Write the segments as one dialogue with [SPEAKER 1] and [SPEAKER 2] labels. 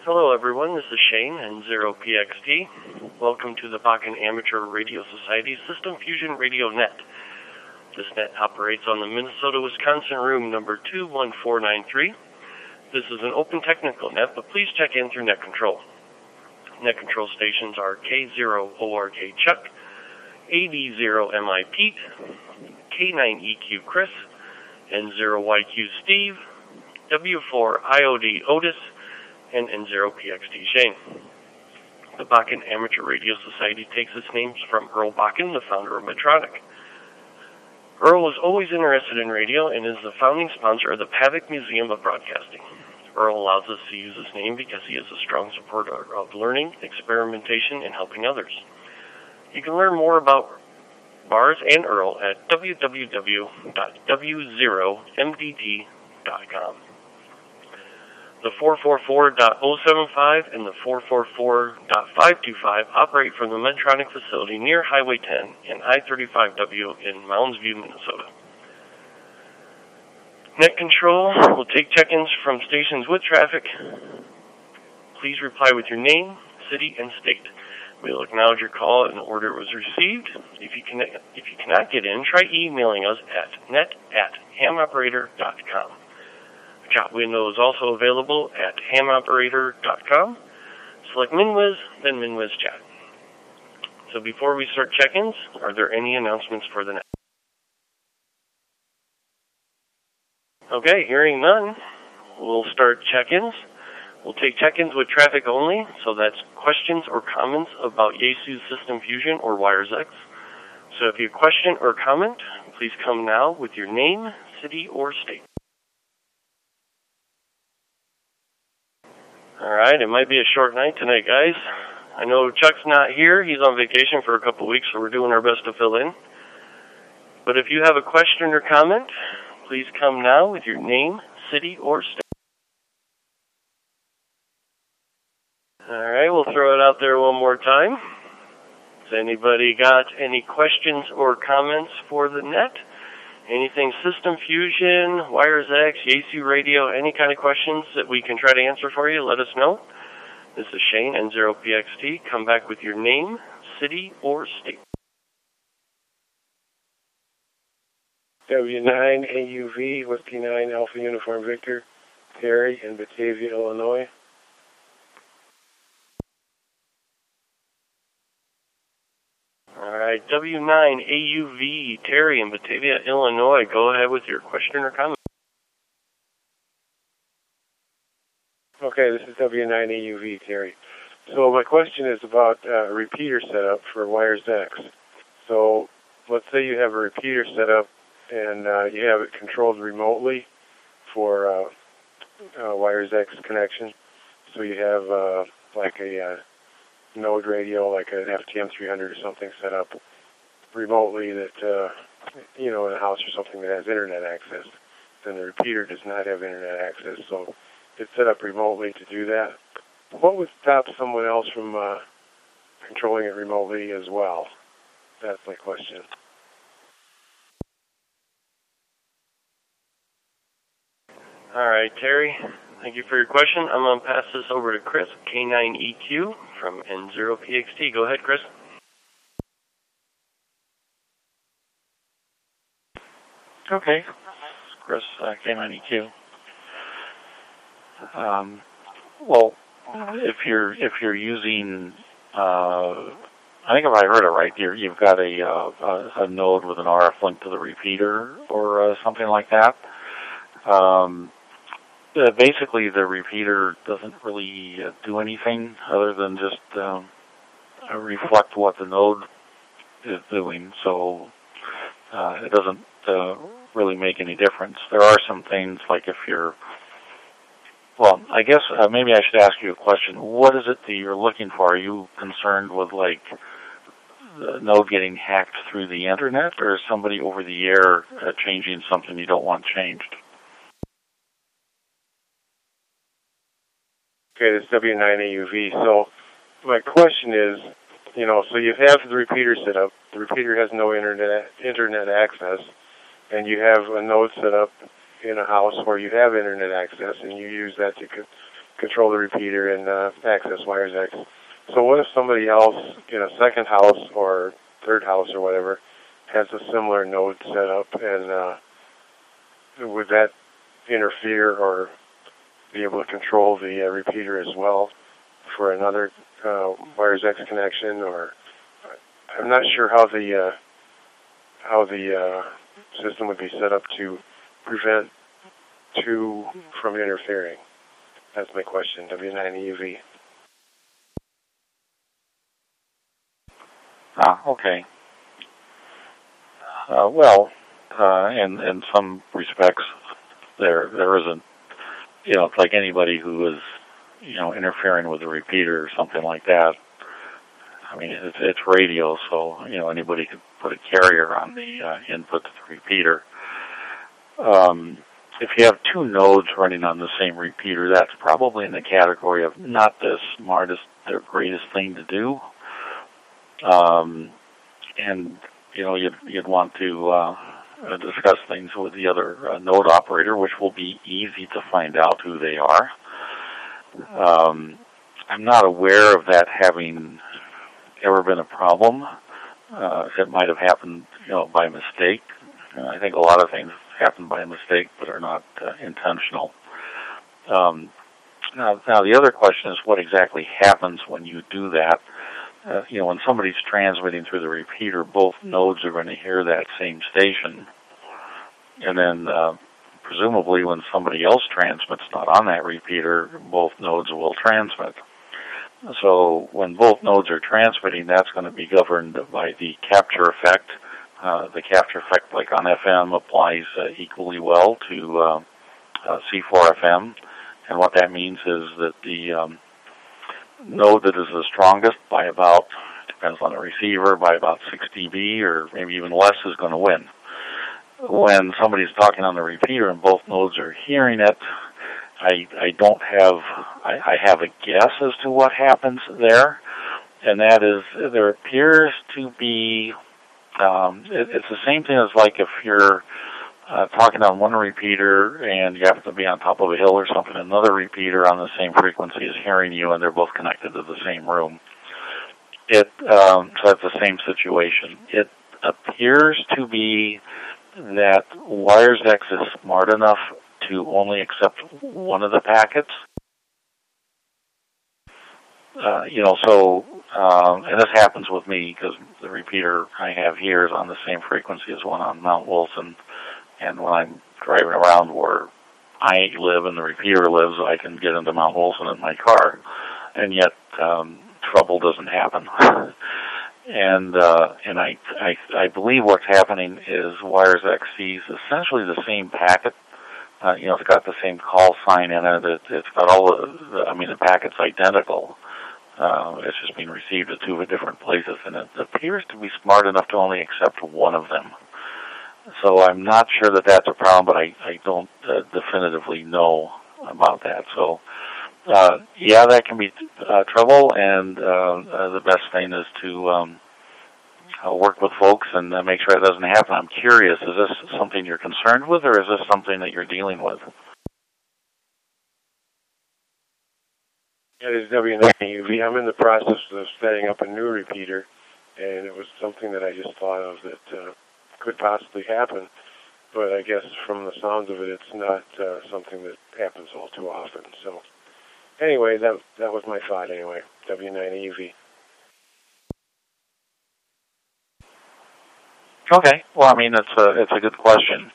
[SPEAKER 1] Hello everyone, this is Shane and N0PXT. Welcome to the Bakken Amateur Radio Society System Fusion Radio Net. This net operates on the Minnesota-Wisconsin room number 21493. This is an open technical net, but please check in through net control. Net control stations are K0ORK Chuck, AD0MI Pete, K9EQ Chris, N0YQ Steve, W4IOD Otis, and N0PXT Shane. The Bakken Amateur Radio Society takes its names from Earl Bakken, the founder of Medtronic. Earl was always interested in radio and is the founding sponsor of the Pavic Museum of Broadcasting. Earl allows us to use his name because he is a strong supporter of learning, experimentation, and helping others. You can learn more about Bars and Earl at www.w0mdd.com. The 444.075 and the 444.525 operate from the Medtronic facility near Highway 10 and I-35W in Mounds View, Minnesota. Net control will take check-ins from stations with traffic. Please reply with your name, city, and state. We'll acknowledge your call in the order it was received. If you cannot get in, try emailing us at net@hamoperator.com. The chat window is also available at hamoperator.com. Select MinWiz, then MinWiz Chat. So before we start check-ins, are there any announcements for the net? Okay, hearing none, we'll start check-ins. We'll take check-ins with traffic only, so that's questions or comments about Yaesu System Fusion or WiresX. So if you have a question or comment, please come now with your name, city, or state. Alright, it might be a short night tonight, guys. I know Chuck's not here. He's on vacation for a couple weeks, so we're doing our best to fill in. But if you have a question or comment, please come now with your name, city, or state. Alright, we'll throw it out there one more time. Has anybody got any questions or comments for the net? Anything System Fusion, WiresX, Yaesu Radio, any kind of questions that we can try to answer for you, let us know. This is Shane, N0PXT. Come back with your name, city, or state.
[SPEAKER 2] W9AUV, Whiskey 9 Alpha Uniform Victor, Terry in Batavia, Illinois.
[SPEAKER 1] Alright, W9AUV, Terry in Batavia, Illinois. Go ahead with your question or comment.
[SPEAKER 2] Okay, this is W9AUV, Terry. So my question is about a repeater setup for WiresX. So let's say you have a repeater set up and you have it controlled remotely for WiresX connection. So you have like a node radio, like an FTM 300 or something set up remotely that, in a house or something that has internet access. Then the repeater does not have internet access, so it's set up remotely to do that. What would stop someone else from controlling it remotely as well? That's my question.
[SPEAKER 1] Alright, Terry, thank you for your question. I'm going to pass this over to Chris, K9EQ from N0PXT. Go ahead, Chris.
[SPEAKER 3] Okay, Chris, K9EQ. Well, if you're using, I think if I heard it right, you've got a node with an RF link to the repeater or something like that. Basically, the repeater doesn't really do anything other than just reflect what the node is doing, so it doesn't really make any difference. There are some things, like if you're, well, I guess maybe I should ask you a question. What is it that you're looking for? Are you concerned with, like, the node getting hacked through the internet, or is somebody over the air changing something you don't want changed?
[SPEAKER 2] Okay, this is W9AUV. So my question is, so you have the repeater set up. The repeater has no internet access, and you have a node set up in a house where you have internet access, and you use that to control the repeater and access wires X. So what if somebody else in a second house or third house or whatever has a similar node set up, and would that interfere or be able to control the repeater as well for another wires X connection? Or I'm not sure how the system would be set up to prevent two from interfering. That's my question. W9EUV.
[SPEAKER 3] Okay. Well, in some respects, there isn't. It's like anybody who is, interfering with a repeater or something like that. I mean, it's radio, so anybody could put a carrier on the input to the repeater. If you have two nodes running on the same repeater, that's probably in the category of not the smartest or greatest thing to do. And you'd want to discuss things with the other node operator, which will be easy to find out who they are. I'm not aware of that having ever been a problem. It might have happened, by mistake. I think a lot of things happen by mistake, but are not intentional. Now, the other question is what exactly happens when you do that. When somebody's transmitting through the repeater, both nodes are going to hear that same station. And then, presumably, when somebody else transmits not on that repeater, both nodes will transmit. So when both nodes are transmitting, that's going to be governed by the capture effect. The capture effect, like on FM, applies equally well to C4FM. And what that means is that the node that is the strongest by about, depends on the receiver, by about 6 dB or maybe even less is going to win. When somebody's talking on the repeater and both nodes are hearing it, I have a guess as to what happens there, and that is there appears to be, it's the same thing as like if you're talking on one repeater and you happen to be on top of a hill or something, another repeater on the same frequency is hearing you and they're both connected to the same room. So that's the same situation. It appears to be that Wires X is smart enough to only accept one of the packets. And this happens with me because the repeater I have here is on the same frequency as one on Mount Wilson. And when I'm driving around where I live and the repeater lives, I can get into Mount Wilson in my car. And yet, trouble doesn't happen. And I believe what's happening is Wires X sees essentially the same packet. It's got the same call sign in it. It's got all the packet's identical. It's just being received at two different places, and it appears to be smart enough to only accept one of them. So I'm not sure that that's a problem, but I don't definitively know about that. So, that can be trouble, and the best thing is to work with folks and make sure it doesn't happen. I'm curious, is this something you're concerned with, or is this something that you're dealing with?
[SPEAKER 2] Yeah, this is W9UV. I'm in the process of setting up a new repeater, and it was something that I just thought of that could possibly happen. But I guess from the sounds of it, it's not something that happens all too often. So anyway, that was my thought anyway, W9UV.
[SPEAKER 3] Okay. Well, it's a good question.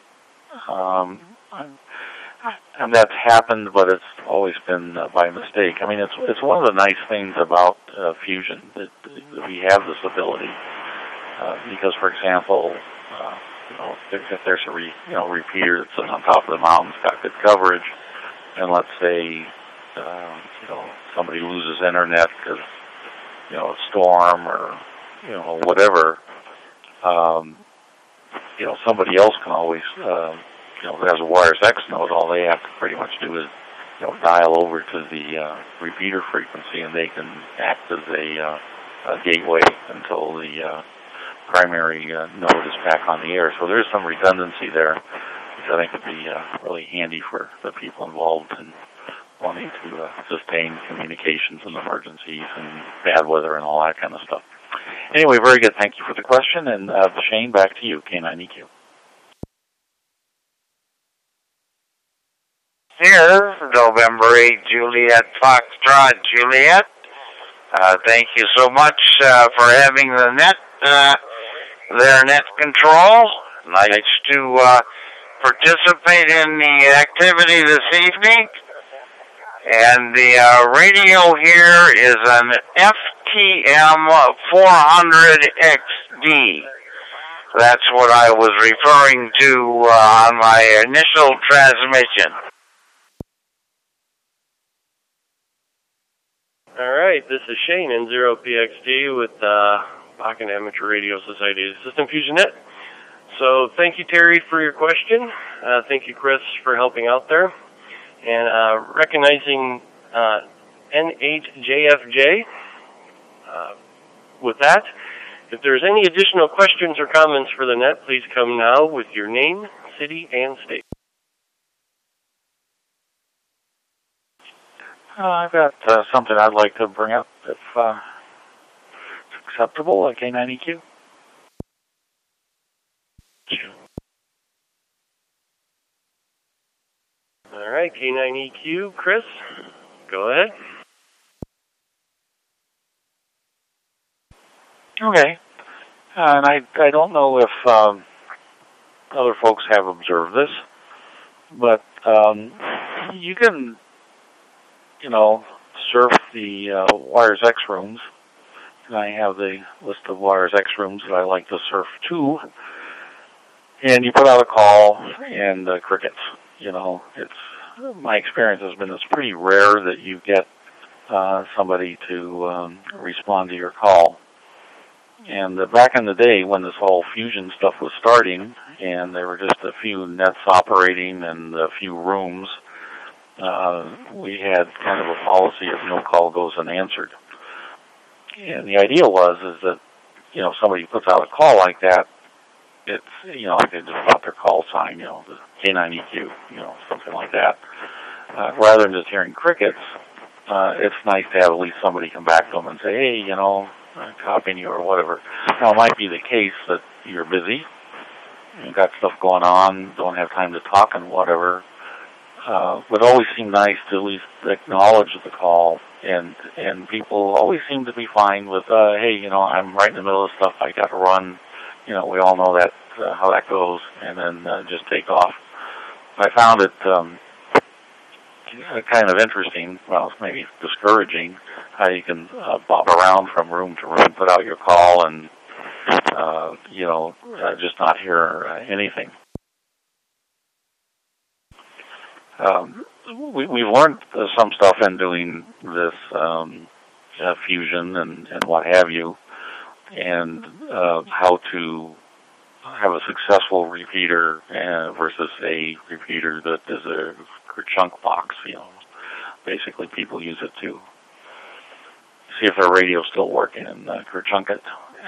[SPEAKER 3] And that's happened, but it's always been by mistake. It's one of the nice things about Fusion that we have this ability. Because, for example, if there's a repeater that's on top of the mountain, it's got good coverage, and let's say somebody loses internet because a storm or whatever. Somebody else can always, who has a Wires X node, all they have to pretty much do is, dial over to the repeater frequency, and they can act as a gateway until the primary node is back on the air. So there's some redundancy there, which I think would be really handy for the people involved in wanting to sustain communications and emergencies and bad weather and all that kind of stuff. Anyway, very good. Thank you for the question. And Shane, back to you, K9EQ.
[SPEAKER 4] Here, November 8, Juliet, Foxtrot, Juliet. Thank you so much for having the net, their net control. Nice to participate in the activity this evening. And the radio here is an FTM 400XD. That's what I was referring to on my initial transmission.
[SPEAKER 1] All right, this is Shane, N0PXD with Bakken Amateur Radio Society System Fusion Net. So thank you, Terry, for your question. Thank you, Chris, for helping out there. And recognizing N8JFJ, with that, if there's any additional questions or comments for the net, please come now with your name, city, and state.
[SPEAKER 3] I've got something I'd like to bring up, if it's acceptable, K9EQ.
[SPEAKER 1] All right, K9EQ, Chris, go ahead.
[SPEAKER 3] Okay. And I don't know if other folks have observed this, but you can, surf the WiresX rooms. And I have the list of WiresX rooms that I like to surf to. And you put out a call and crickets. My experience has been it's pretty rare that you get somebody to respond to your call. And back in the day when this whole fusion stuff was starting, and there were just a few nets operating and a few rooms, we had kind of a policy of no call goes unanswered. And the idea is that, somebody puts out a call like that, it's, like they just put their call sign, the K9EQ, something like that. Rather than just hearing crickets, it's nice to have at least somebody come back to them and say, hey, I'm copying you or whatever. Now, it might be the case that you're busy, you've got stuff going on, don't have time to talk and whatever. But it always seemed nice to at least acknowledge the call, and people always seem to be fine with, hey, I'm right in the middle of stuff, I got to run. We all know that how that goes, and then just take off. I found it kind of interesting, well, maybe discouraging, how you can bob around from room to room, put out your call, and, just not hear anything. We've learned some stuff in doing this fusion and what have you, and how to have a successful repeater versus a repeater that is a chunk box. Basically people use it to see if their radio's still working and chunk it.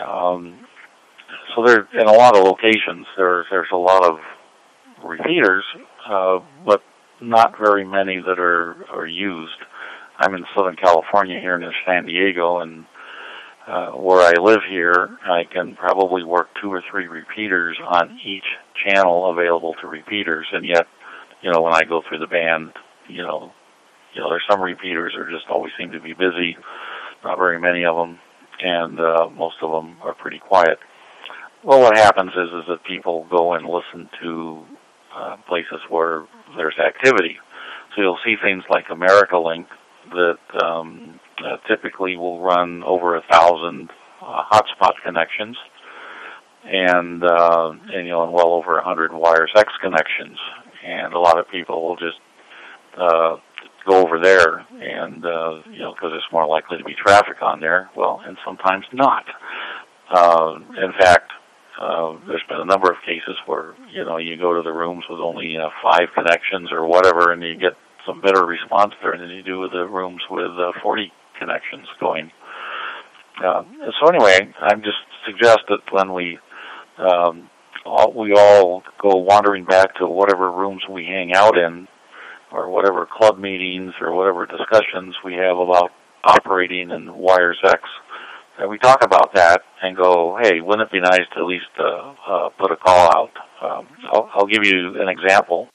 [SPEAKER 3] So there, in a lot of locations, there's a lot of repeaters, but not very many that are used. I'm in Southern California here in San Diego, and where I live here, I can probably work 2 or 3 repeaters on each channel available to repeaters, and yet, when I go through the band, there's some repeaters that just always seem to be busy, not very many of them, and most of them are pretty quiet. Well, what happens is that people go and listen to places where there's activity. So you'll see things like AmericaLink that typically will run over 1,000 hotspot connections, and well over 100 WiresX connections. And a lot of people will just go over there, and because there's more likely to be traffic on there. Well, and sometimes not. In fact, there's been a number of cases where you go to the rooms with only 5 connections or whatever, and you get some better response there than you do with the rooms with 40 connections going. So anyway, I just suggest that when we all go wandering back to whatever rooms we hang out in, or whatever club meetings or whatever discussions we have about operating in Wires X, we talk about that and go, hey, wouldn't it be nice to at least put a call out? I'll give you an example.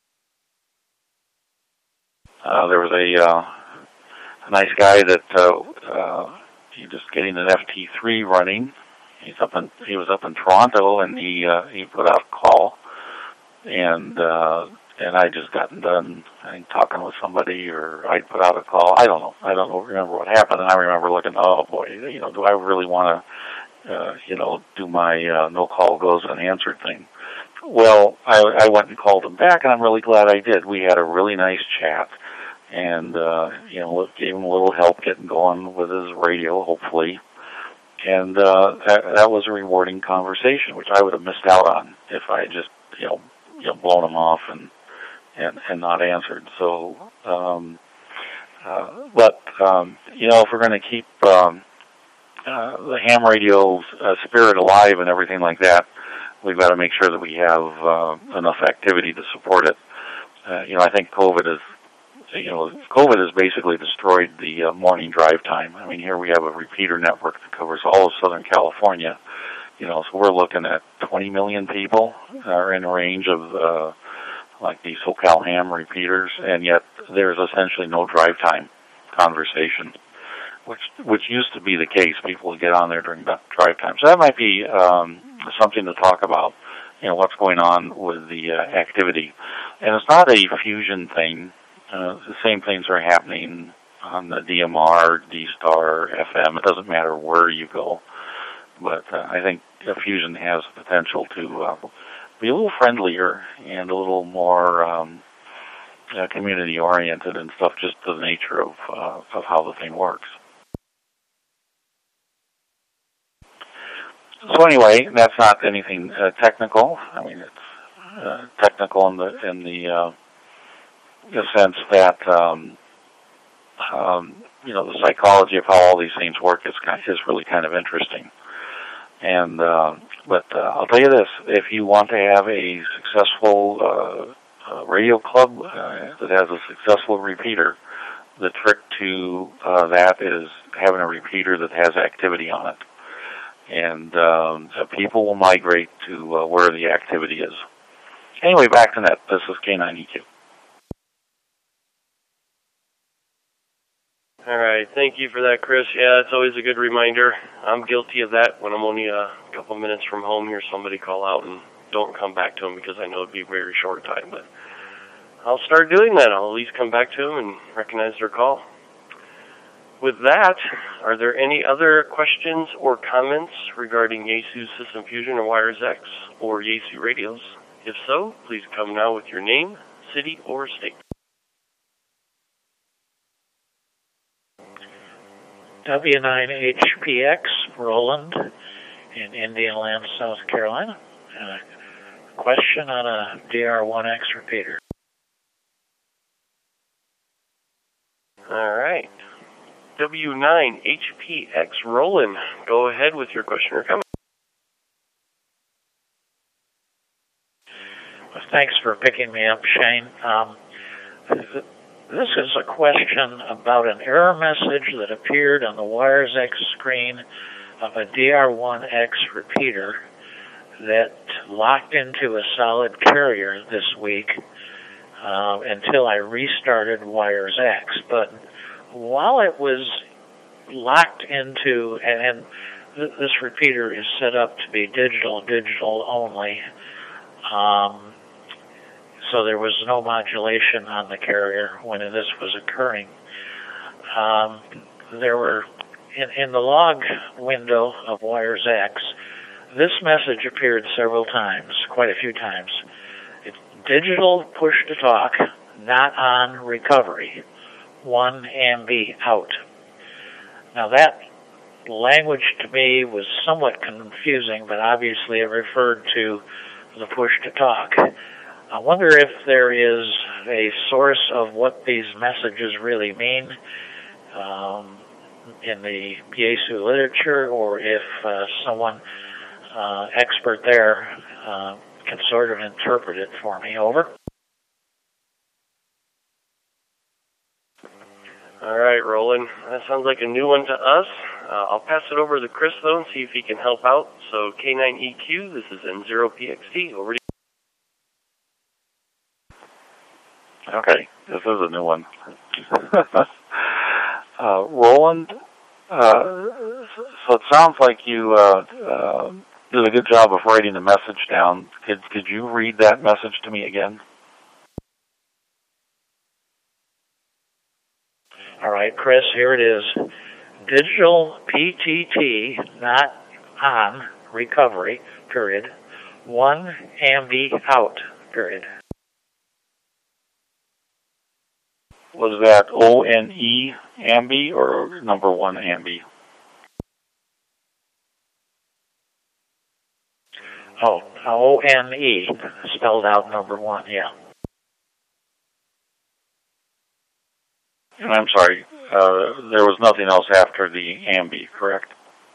[SPEAKER 3] There was a nice guy that he's just getting an FT3 running. He was up in Toronto, and he put out a call, and I just gotten done, I think, talking with somebody, or I put out a call. I don't know. Remember what happened, and I remember looking, oh boy, do I really want to, do my no call goes unanswered thing? Well, I went and called him back, and I'm really glad I did. We had a really nice chat, and gave him a little help getting going with his radio, hopefully. And that was a rewarding conversation, which I would have missed out on if I had just blown him off and not answered. So, if we're going to keep the ham radio spirit alive and everything like that, we've got to make sure that we have enough activity to support it. I think COVID has basically destroyed the morning drive time. I mean, here we have a repeater network that covers all of Southern California. So we're looking at 20 million people are in range of like these SoCal ham repeaters, and yet there's essentially no drive time conversation, which used to be the case. People would get on there during drive time. So that might be something to talk about, what's going on with the activity. And it's not a fusion thing. The same things are happening on the DMR, D-Star, FM. It doesn't matter where you go. But I think fusion has the potential to be a little friendlier and a little more community-oriented and stuff, just to the nature of how the thing works. So anyway, that's not anything technical. I mean, it's technical in the sense that the psychology of how all these things work is really kind of interesting. And but I'll tell you this: if you want to have a successful radio club that has a successful repeater, the trick to that is having a repeater that has activity on it. And people will migrate to where the activity is. Anyway, back to net. This is K9EQ.
[SPEAKER 1] All right, thank you for that, Chris. Yeah, it's always a good reminder. I'm guilty of that when I'm only a couple minutes from home, hear somebody call out and don't come back to them because I know it'd be a very short time. But I'll start doing that. I'll at least come back to them and recognize their call. With that, are there any other questions or comments regarding Yaesu System Fusion or Wires X or Yaesu radios? If so, please come now with your name, city, or state.
[SPEAKER 5] W9HPX, Roland, in Indian Land, South Carolina. A question on a DR1X repeater.
[SPEAKER 1] All right. W9HPX, Roland, go ahead with your question or comment.
[SPEAKER 5] Well, thanks for picking me up, Shane. This is a question about an error message that appeared on the Wires X screen of a DR1X repeater that locked into a solid carrier this week until I restarted Wires X. But while it was locked into, and this repeater is set up to be digital only, so there was no modulation on the carrier when this was occurring. There were, in the log window of Wires X, this message appeared several times, quite a few times. It's digital push-to-talk, not on recovery. 1 MB out. Now that language to me was somewhat confusing, but obviously it referred to the push-to-talk. I wonder if there is a source of what these messages really mean in the Yaesu literature, or if someone expert there can sort of interpret it for me. Over.
[SPEAKER 1] All right, Roland. That sounds like a new one to us. I'll pass it over to Chris, though, and see if he can help out. So, K9EQ, this is N0PXT. Over to you.
[SPEAKER 3] Okay, this is a new one. Roland, so it sounds like you did a good job of writing the message down. Could you read that message to me again?
[SPEAKER 5] All right, Chris, here it is. Digital PTT, not on, recovery, period. 1 ambi out, period.
[SPEAKER 3] Was that O-N-E ambi or number 1 ambi?
[SPEAKER 5] Oh, O-N-E, spelled out number 1, yeah.
[SPEAKER 3] And I'm sorry, there was nothing else after the ambi, correct?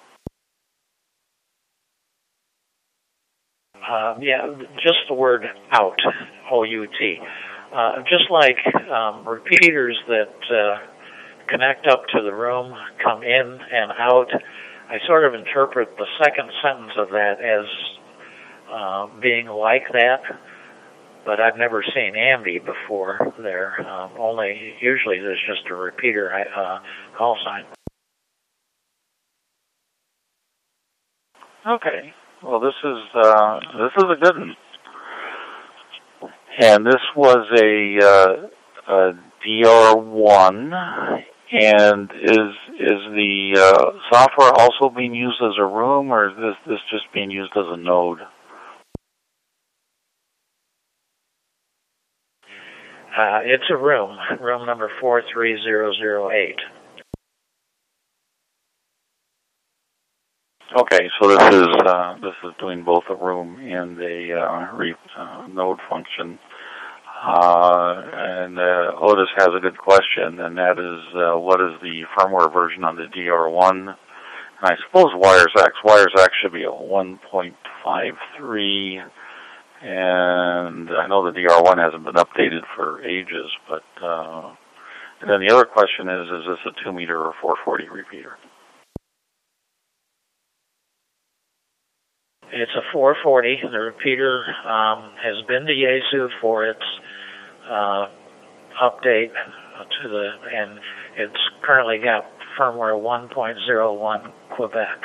[SPEAKER 5] Yeah, just the word out, O-U-T. Just like repeaters that connect up to the room, come in and out, I sort of interpret the second sentence of that as being like that, but I've never seen ambi before there. Usually there's just a repeater call sign.
[SPEAKER 3] Okay. Well, this is a good one. And this was a DR1. And is the software also being used as a room, or is this just being used as a node?
[SPEAKER 5] It's a room number 43008.
[SPEAKER 3] Okay, so this is doing both a room and a node function. And Otis has a good question, and that is, what is the firmware version on the DR1? And I suppose WiresX should be a 1.53. And I know the DR1 hasn't been updated for ages, but and then the other question is this a 2-meter or 440 repeater?
[SPEAKER 5] It's a 440. The repeater has been to Yaesu for its update and it's currently got firmware 1.01 Quebec.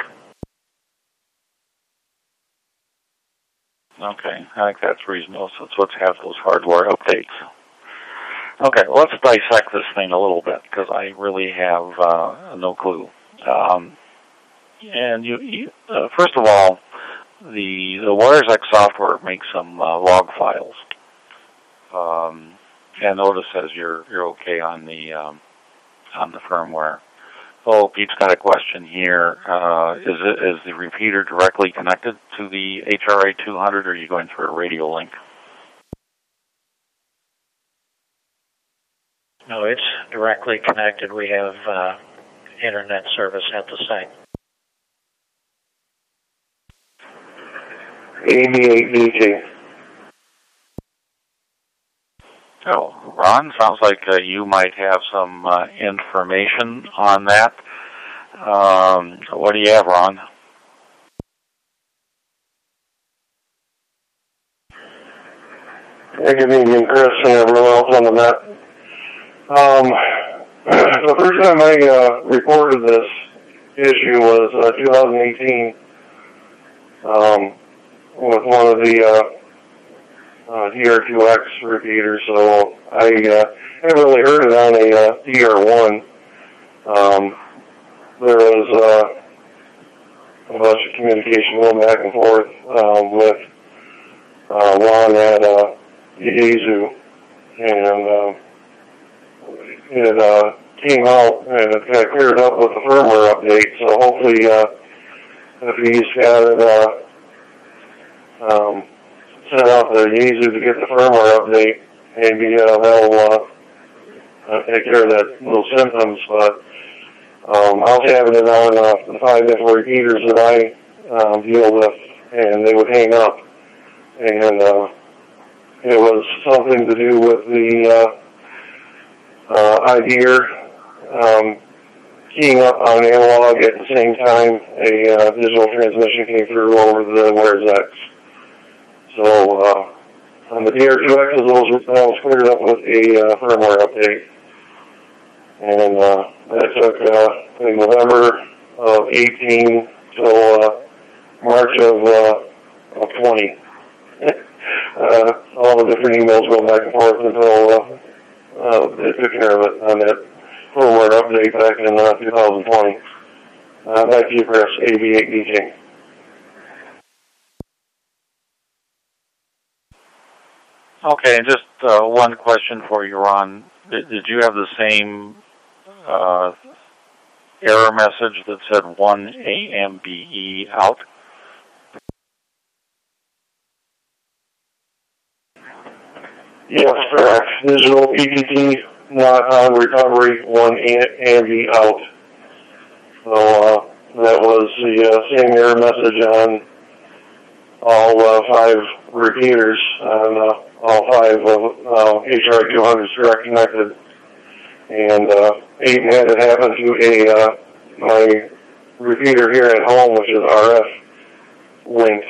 [SPEAKER 3] Okay, I think that's reasonable. So let's have those hardware updates. Okay, well, let's dissect this thing a little bit because I really have no clue. And you first of all, the WiresX software makes some log files. And Otis says you're okay on the firmware. Oh, Pete's got a question here. Is the repeater directly connected to the HRA200, or are you going through a radio link?
[SPEAKER 5] No, it's directly connected. We have internet service at the site.
[SPEAKER 2] 88VG.
[SPEAKER 3] Oh, Ron, sounds like you might have some information on that. What do you have, Ron?
[SPEAKER 2] Good evening, Chris, and everyone else on the net. The first time I reported this issue was 2018 with one of the DR2X repeaters, so I haven't really heard it on a DR1. There was a bunch of communication going back and forth with Ron at Yaesu, and it came out and it got cleared up with the firmware update, so hopefully if he's got it sent out to Yaesu to get the firmware update, maybe they'll take care of those symptoms, but I was having it on the 5 different repeaters that I deal with, and they would hang up, and it was something to do with the IDER keying up on analog at the same time, a digital transmission came through over the wires X. So on the DR2X's, that was cleared up with a firmware update. And that took November of 18 till March of 20. All the different emails go back and forth until they took care of it on that firmware update back in 2020. Back to you, Chris, AB8DJ.
[SPEAKER 3] Okay, just one question for you, Ron. Did you have the same error message that said 1 AMBE out?
[SPEAKER 2] Yes, correct. Digital EDT not on recovery, 1 AMBE out. So that was the same error message on all 5 repeaters on all 5 of HRI-200s direct connected. And 8 had it happen to my repeater here at home, which is RF linked.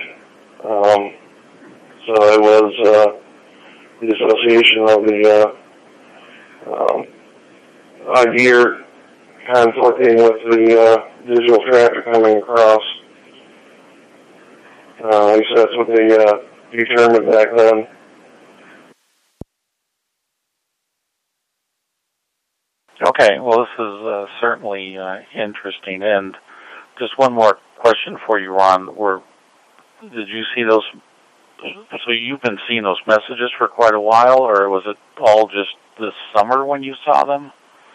[SPEAKER 2] So it was the association of the idea conflicting with the digital traffic coming across. At least that's what they determined back then.
[SPEAKER 3] Okay, well, this is certainly interesting. And just one more question for you, Ron. Did you see those? So you've been seeing those messages for quite a while, or was it all just this summer when you saw them?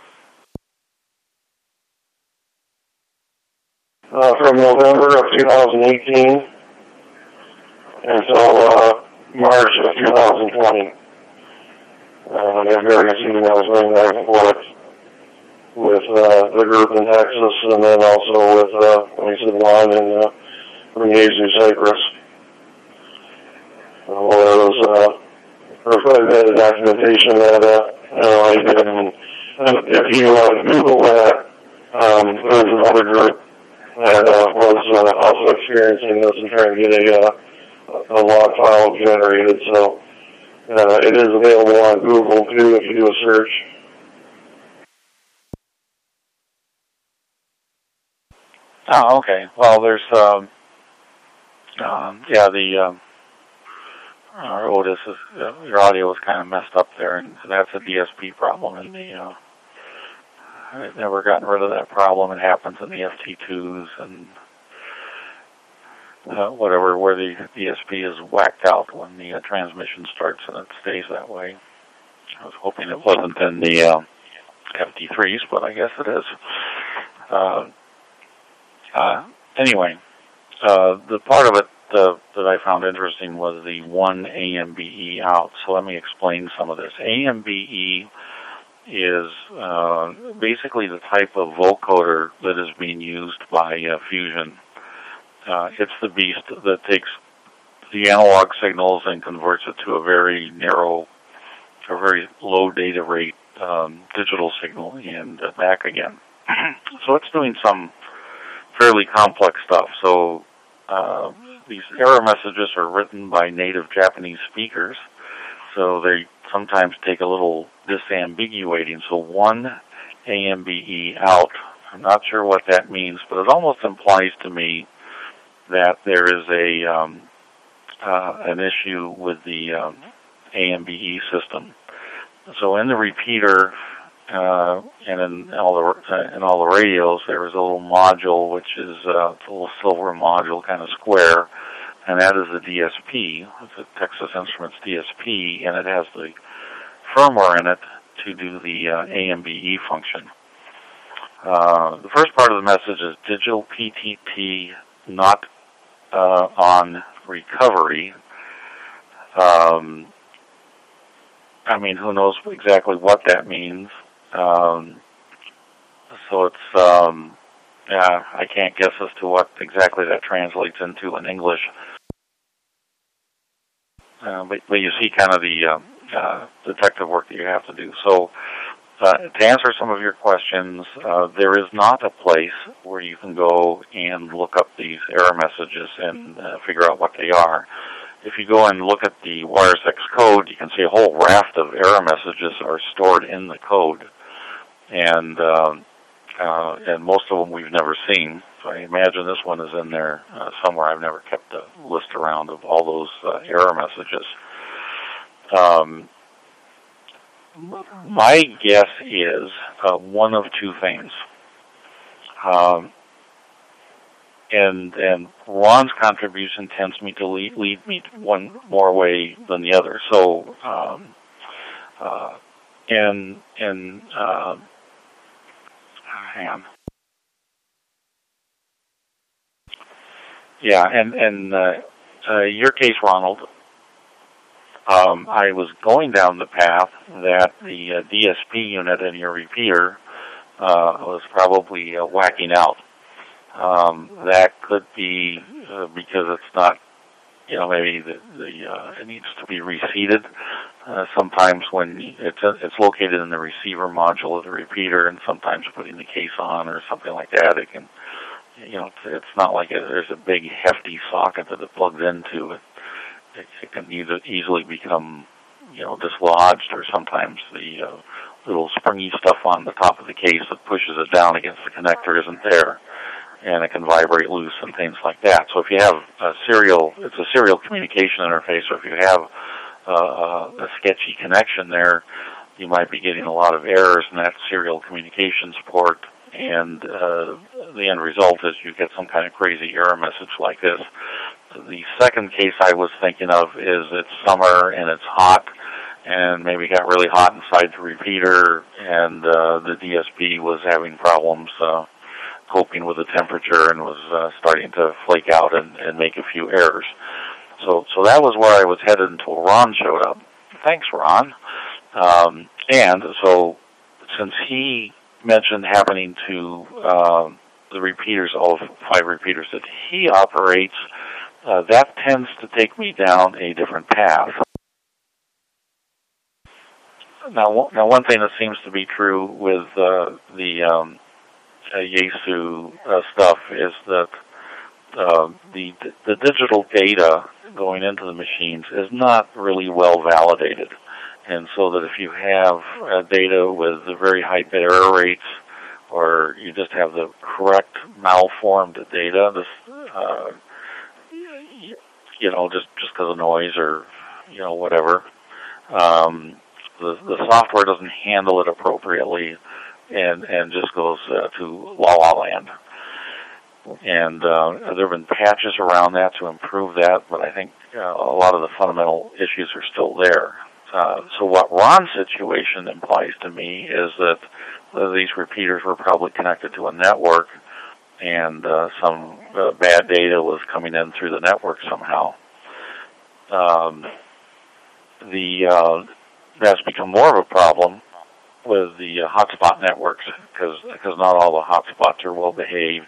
[SPEAKER 2] From November of 2018 until March of 2020. I have various emails going back and forth with the group in Texas, and then also with, like I said, Juan and Renezu Cyprus. There was quite a bit of documentation that I did, and if you Google that, there's another group that was also experiencing this and trying to get a log file generated. So it is available on Google too if you do a search.
[SPEAKER 3] Oh, okay. Well, there's our Otis is your audio was kind of messed up there, and that's a DSP problem. And I've never gotten rid of that problem. It happens in the FT2s and whatever, where the DSP is whacked out when the transmission starts, and it stays that way. I was hoping it wasn't in the FT3s, but I guess it is. Anyway, the part of it that I found interesting was the 1 AMBE out. So let me explain some of this. AMBE is basically the type of vocoder that is being used by Fusion. It's the beast that takes the analog signals and converts it to a very narrow, a very low data rate digital signal and back again. So it's doing some fairly complex stuff. So these error messages are written by native Japanese speakers, so they sometimes take a little disambiguating. So 1 AMBE out, I'm not sure what that means, but it almost implies to me that there is an issue with the AMBE system. So in the repeater and in all the radios, there is a little module which is a little silver module, kind of square, and that is the DSP. It's a Texas Instruments DSP, and it has the firmware in it to do the AMBE function. The first part of the message is digital PTT not on recovery. I mean, who knows exactly what that means. So it's, I can't guess as to what exactly that translates into in English. But you see kind of the detective work that you have to do. So to answer some of your questions, there is not a place where you can go and look up these error messages and figure out what they are. If you go and look at the WiresX code, you can see a whole raft of error messages are stored in the code, and most of them we've never seen. So I imagine this one is in there somewhere. I've never kept a list around of all those error messages. My guess is one of two things. And Ron's contribution tends me to lead me one more way than the other. So, hang on. Yeah, and your case, Ronald, I was going down the path that the DSP unit in your repeater was probably whacking out. That could be because it's not, maybe it needs to be reseated. Sometimes when it's located in the receiver module of the repeater, and sometimes putting the case on or something like that, it can, it's not like there's a big hefty socket that it plugs into. It can easily become, dislodged, or sometimes the little springy stuff on the top of the case that pushes it down against the connector isn't there, and it can vibrate loose and things like that. So if you have it's a serial communication interface, or if you have a sketchy connection there, you might be getting a lot of errors in that serial communications port, and the end result is you get some kind of crazy error message like this. The second case I was thinking of is it's summer and it's hot, and maybe got really hot inside the repeater, and the DSP was having problems coping with the temperature and was starting to flake out and make a few errors. So that was where I was headed until Ron showed up. Thanks, Ron. And so since he mentioned happening to the repeaters, all 5 repeaters that he operates, that tends to take me down a different path. Now, one thing that seems to be true with the Yaesu stuff is that the digital data going into the machines is not really well validated, and so that if you have data with very high bit error rates, or you just have the correct malformed data, this just because of noise or whatever, the software doesn't handle it appropriately, and just goes to La La Land. And there have been patches around that to improve that, but I think a lot of the fundamental issues are still there. So what Ron's situation implies to me is that these repeaters were probably connected to a network, and some bad data was coming in through the network somehow. That's become more of a problem with the hotspot networks, because not all the hotspots are well behaved.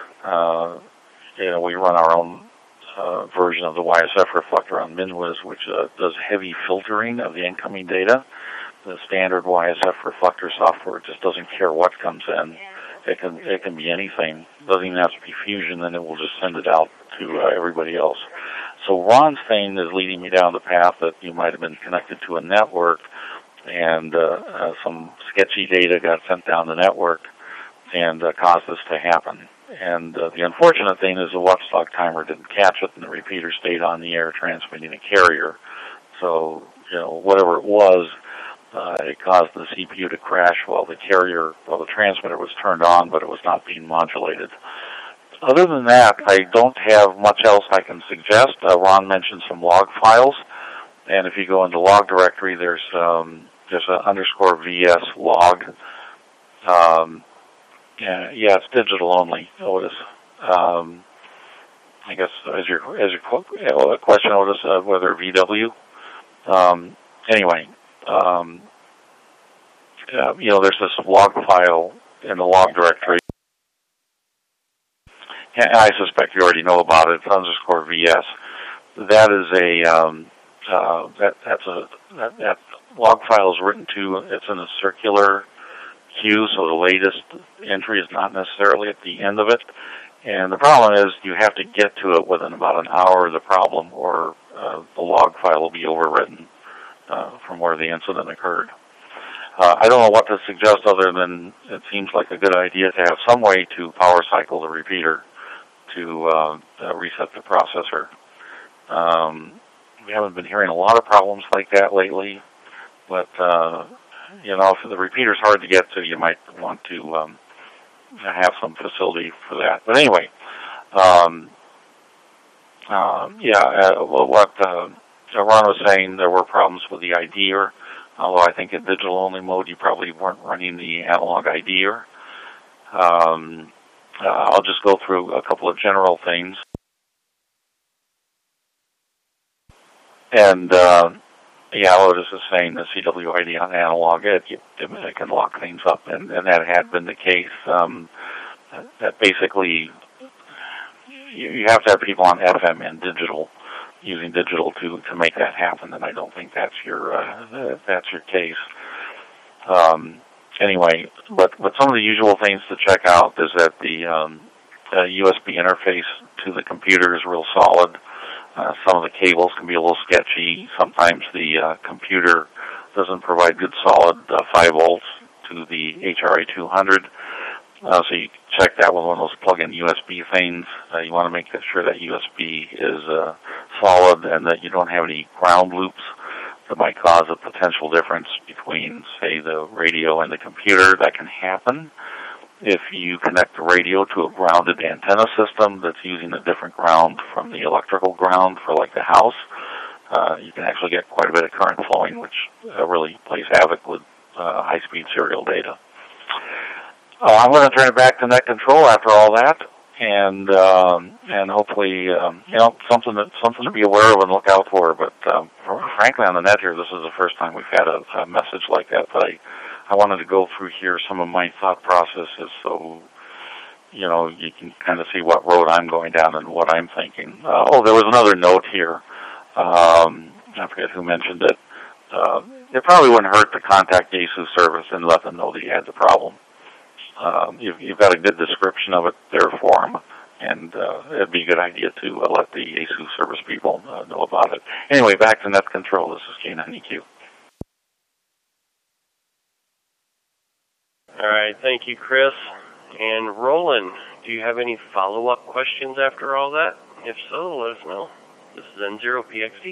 [SPEAKER 3] We run our own version of the YSF reflector on MinWiz, which does heavy filtering of the incoming data. The standard YSF reflector software just doesn't care what comes in. It can be anything. It doesn't even have to be Fusion, and it will just send it out to everybody else. So Ron's thing is leading me down the path that you might have been connected to a network, and some sketchy data got sent down the network and caused this to happen. And the unfortunate thing is the watchdog timer didn't catch it, and the repeater stayed on the air transmitting a carrier. So, whatever it was, it caused the CPU to crash while the transmitter was turned on, but it was not being modulated. Other than that, I don't have much else I can suggest. Ron mentioned some log files, and if you go into log directory, there's a _VS log. Yeah, it's digital only, Otis. I guess as your question, Otis, whether VW. Anyway, there's this log file in the log directory. And I suspect you already know about it. It's _VS. That is that log file is written to. It's in a circular queue, so the latest entry is not necessarily at the end of it. And the problem is you have to get to it within about an hour of the problem, or the log file will be overwritten from where the incident occurred. I don't know what to suggest other than it seems like a good idea to have some way to power cycle the repeater to reset the processor. We haven't been hearing a lot of problems like that lately, but if the repeater's hard to get to, you might want to have some facility for that. But anyway, what Ron was saying, there were problems with the IDER, although I think in digital-only mode you probably weren't running the analog IDER. I'll just go through a couple of general things. And Otis is saying the CWID on analog, it can lock things up, and that had been the case. That basically, you have to have people on FM and digital, using digital to make that happen, and I don't think that's your case. Anyway, but some of the usual things to check out is that the USB interface to the computer is real solid. Some of the cables can be a little sketchy. Sometimes the computer doesn't provide good solid 5 volts to the HRI-200. So you check that with one of those plug-in USB things. You want to make sure that USB is solid and that you don't have any ground loops that might cause a potential difference between, say, the radio and the computer. That can happen if you connect the radio to a grounded antenna system that's using a different ground from the electrical ground for, like, the house. You can actually get quite a bit of current flowing, which really plays havoc with high-speed serial data. I'm going to turn it back to net control after all that, and hopefully, something to be aware of and look out for. But frankly, on the net here, this is the first time we've had a message like that. But I wanted to go through here some of my thought processes, so you can kind of see what road I'm going down and what I'm thinking. There was another note here. I forget who mentioned it. It probably wouldn't hurt to contact ASUS service and let them know that you had the problem. You've got a good description of it there for them, and it'd be a good idea to let the ASUS service people know about it. Anyway, back to net control. This is K9EQ.
[SPEAKER 1] All right, thank you, Chris. And Roland, do you have any follow-up questions after all that? If so, let us know. This is N0PXD.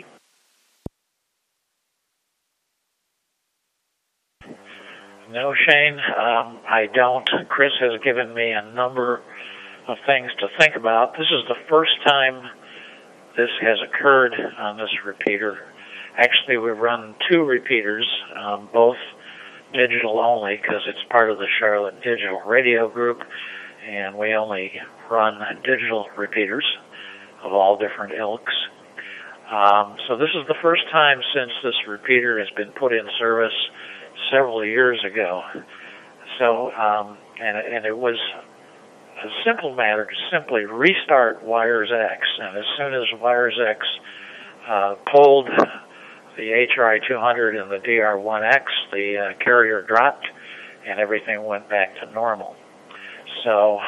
[SPEAKER 5] No, Shane, I don't. Chris has given me a number of things to think about. This is the first time this has occurred on this repeater. Actually, we run 2 repeaters, both digital only, because it's part of the Charlotte Digital Radio Group, and we only run digital repeaters of all different ilks. So this is the first time since this repeater has been put in service several years ago. So, and it was a simple matter to simply restart Wires X, and as soon as Wires X pulled the HRI-200 and the DR1X, the carrier dropped, and everything went back to normal. So,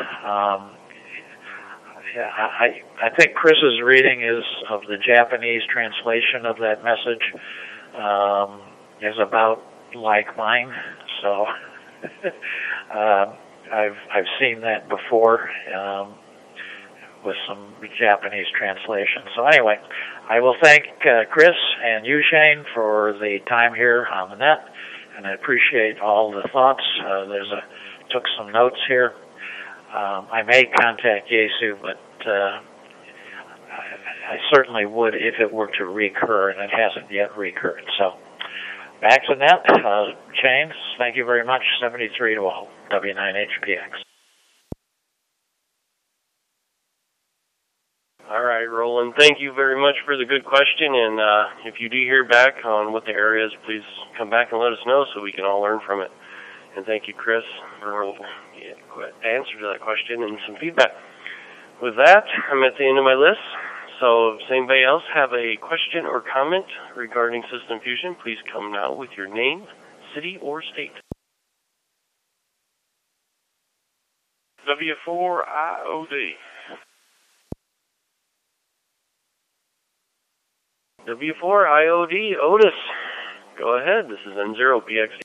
[SPEAKER 5] I think Chris's reading of the Japanese translation of that message is about like mine. So, I've seen that before with some Japanese translation. So anyway, I will thank Chris and you, Shane, for the time here on the net, and I appreciate all the thoughts. Took some notes here. I may contact Yaesu, but I certainly would if it were to recur, and it hasn't yet recurred. So back to net. Shane, thank you very much. 73 to all. W9HPX.
[SPEAKER 1] All right, Roland, thank you very much for the good question, and if you do hear back on what the area is, please come back and let us know so we can all learn from it. And thank you, Chris, for the answer to that question and some feedback. With that, I'm at the end of my list, so if anybody else have a question or comment regarding System Fusion, please come now with your name, city, or state.
[SPEAKER 2] W4IOD.
[SPEAKER 1] W4IOD, Otis. Go ahead, this is N0PXD.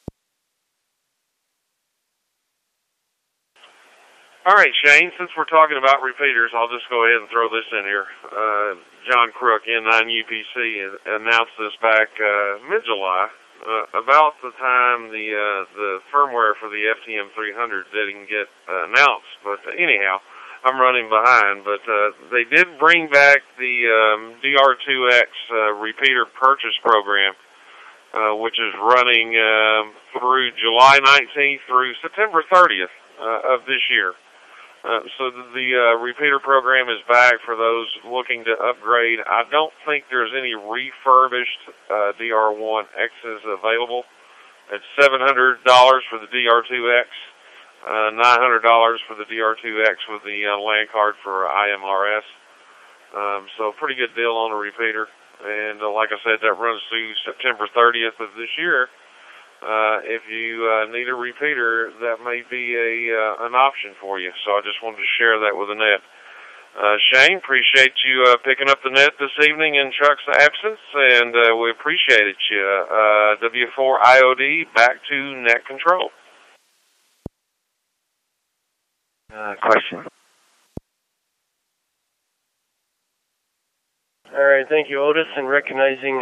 [SPEAKER 2] All right, Shane, since we're talking about repeaters, I'll just go ahead and throw this in here. John Crook, N9UPC, announced this back mid-July, about the time the firmware for the FTM 300 didn't get announced. But anyhow, I'm running behind. But they did bring back the DR2X repeater purchase program, which is running through July 19th through September 30th of this year. So the repeater program is back for those looking to upgrade. I don't think there's any refurbished DR1Xs available. It's $700 for the DR2X, $900 for the DR2X with the LAN card for IMRS. So pretty good deal on a repeater. And like I said, that runs through September 30th of this year. If you need a repeater, that may be an option for you. So I just wanted to share that with the net. Shane, appreciate you picking up the net this evening in Chuck's absence, and we appreciate you. W4IOD, back to net control.
[SPEAKER 4] Question.
[SPEAKER 1] All right, thank you, Otis, and recognizing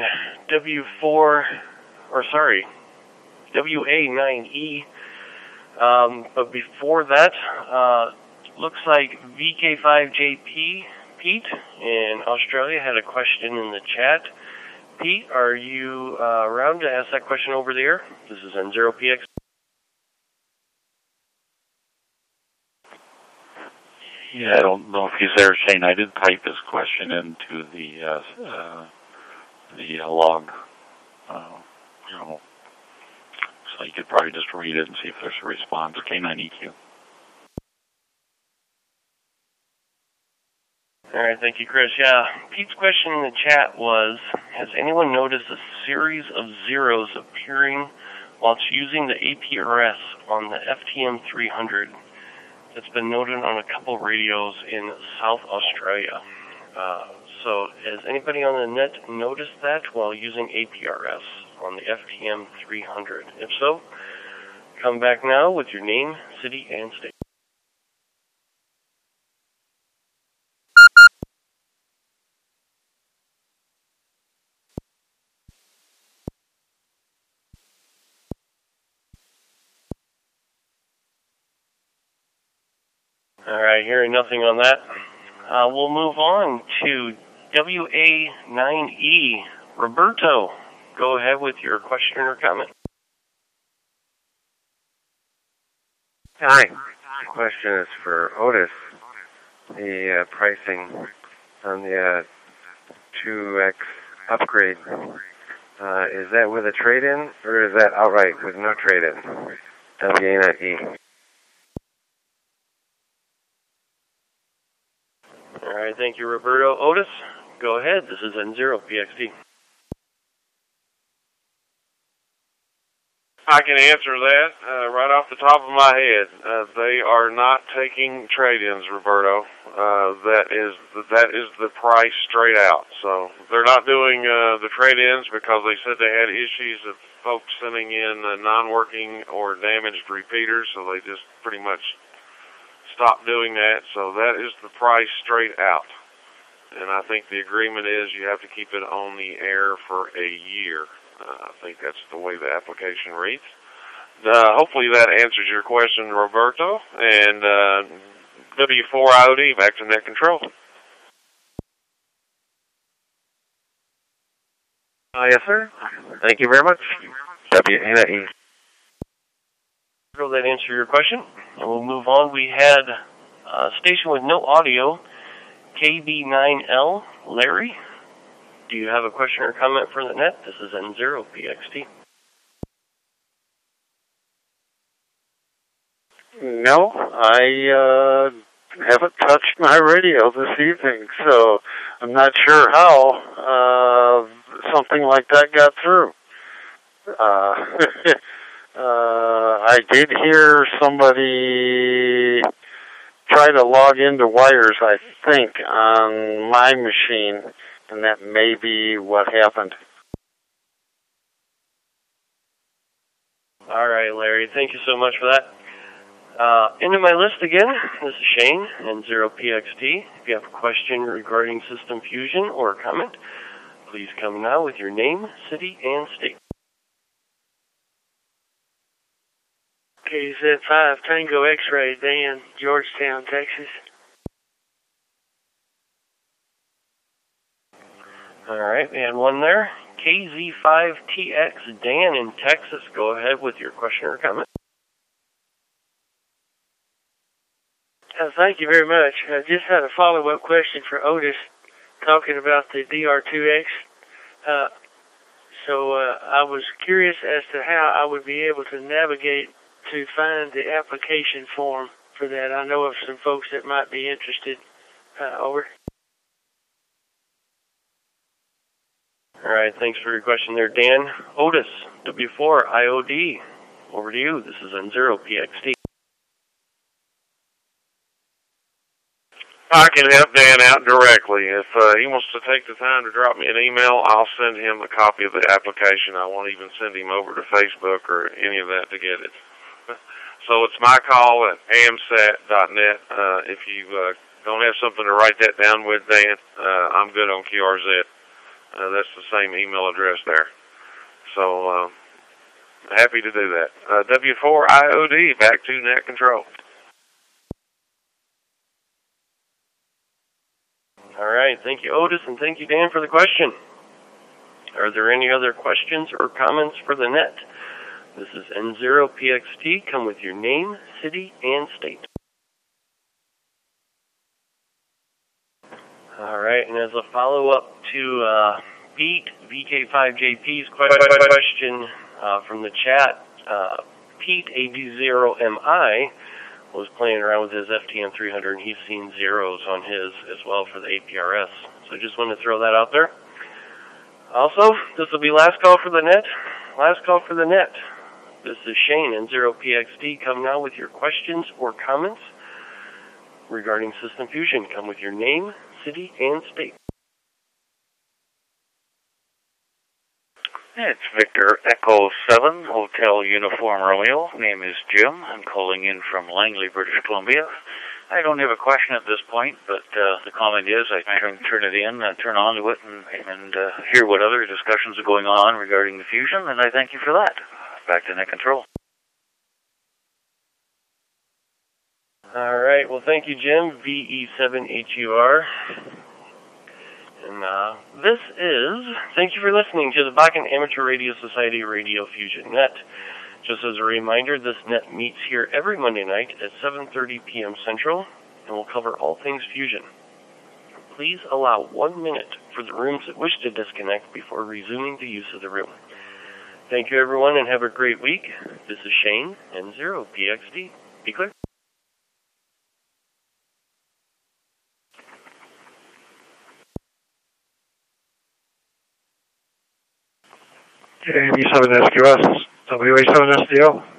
[SPEAKER 1] WA9E. But before that, looks like VK5JP, Pete, in Australia, had a question in the chat. Pete, are you around to ask that question over the air? This is N0PX.
[SPEAKER 3] Yeah, I don't know if he's there, Shane. I did type his question into the log. So you could probably just read it and see if there's a response. K9EQ.
[SPEAKER 1] All right, thank you, Chris. Yeah, Pete's question in the chat was, has anyone noticed a series of zeros appearing whilst using the APRS on the FTM 300? It's been noted on a couple radios in South Australia. So has anybody on the net noticed that while using APRS on the FTM 300? If so, come back now with your name, city, and state. All right, hearing nothing on that, we'll move on to WA9E. Roberto, go ahead with your question or comment.
[SPEAKER 6] Hi. The question is for Otis. The pricing on the 2X upgrade, is that with a trade-in, or is that outright with no trade-in? WA9E.
[SPEAKER 1] All right, thank you, Roberto. Otis, go ahead. This is N0PXD.
[SPEAKER 2] I can answer that right off the top of my head. They are not taking trade-ins, Roberto. That is the price straight out. So they're not doing the trade-ins because they said they had issues of folks sending in non-working or damaged repeaters, so they just pretty much stopped doing that. So that is the price straight out. And I think the agreement is you have to keep it on the air for a year. I think that's the way the application reads. Hopefully that answers your question, Roberto. And W4IOD, back to net control.
[SPEAKER 6] Yes, sir. Thank you very much. WA9E.
[SPEAKER 1] Will that answer your question? And we'll move on. We had a station with no audio, KB9L, Larry. Do you have a question or comment for the net? This is N0PXT.
[SPEAKER 7] No, I haven't touched my radio this evening, so I'm not sure how something like that got through. I did hear somebody try to log into wires, I think, on my machine, and that may be what happened.
[SPEAKER 1] All right, Larry. Thank you so much for that. Into my list again. This is Shane, N0PXT. If you have a question regarding System Fusion or a comment, please come now with your name, city, and state.
[SPEAKER 8] KZ5 Tango X-Ray, Dan, Georgetown, Texas.
[SPEAKER 1] All right, we had one there. KZ5TX, Dan in Texas. Go ahead with your question or comment.
[SPEAKER 8] Thank you very much. I just had a follow-up question for Otis, talking about the DR2X. So I was curious as to how I would be able to navigate to find the application form for that. I know of some folks that might be interested. Over.
[SPEAKER 1] All right, thanks for your question there, Dan. Otis, W4 IOD. Over to you. This is N0PXT.
[SPEAKER 9] I can help Dan out directly. If he wants to take the time to drop me an email, I'll send him a copy of the application. I won't even send him over to Facebook or any of that to get it. So it's my call at amsat.net. If you don't have something to write that down with, Dan, I'm good on QRZ. That's the same email address there. So happy to do that. W4 IOD, back to net control.
[SPEAKER 1] All right, thank you, Otis, and thank you, Dan, for the question. Are there any other questions or comments for the net? This is N0PXT. Come with your name, city, and state. All right, and as a follow-up to Pete, VK5JP's question from the chat, Pete, AD0MI, was playing around with his FTM300, and he's seen zeros on his as well for the APRS. So I just wanted to throw that out there. Also, this will be last call for the net. Last call for the net. This is Shane, N0PXT. Come now with your questions or comments regarding System Fusion. Come with your name, city, and state.
[SPEAKER 10] It's Victor Echo 7, Hotel Uniform Romeo. Name is Jim. I'm calling in from Langley, British Columbia. I don't have a question at this point, but the comment is I turn it in, turn on to it, and hear what other discussions are going on regarding the fusion, and I thank you for that. Back to net control.
[SPEAKER 1] All right. Well, thank you, Jim, VE7HUR. And thank you for listening to the Bakken Amateur Radio Society Radio Fusion Net. Just as a reminder, this net meets here every Monday night at 7:30 p.m. Central, and will cover all things fusion. Please allow 1 minute for the rooms that wish to disconnect before resuming the use of the room. Thank you, everyone, and have a great week. This is Shane, N0PXT. Be clear.
[SPEAKER 11] JME7SQS, WA7SDO.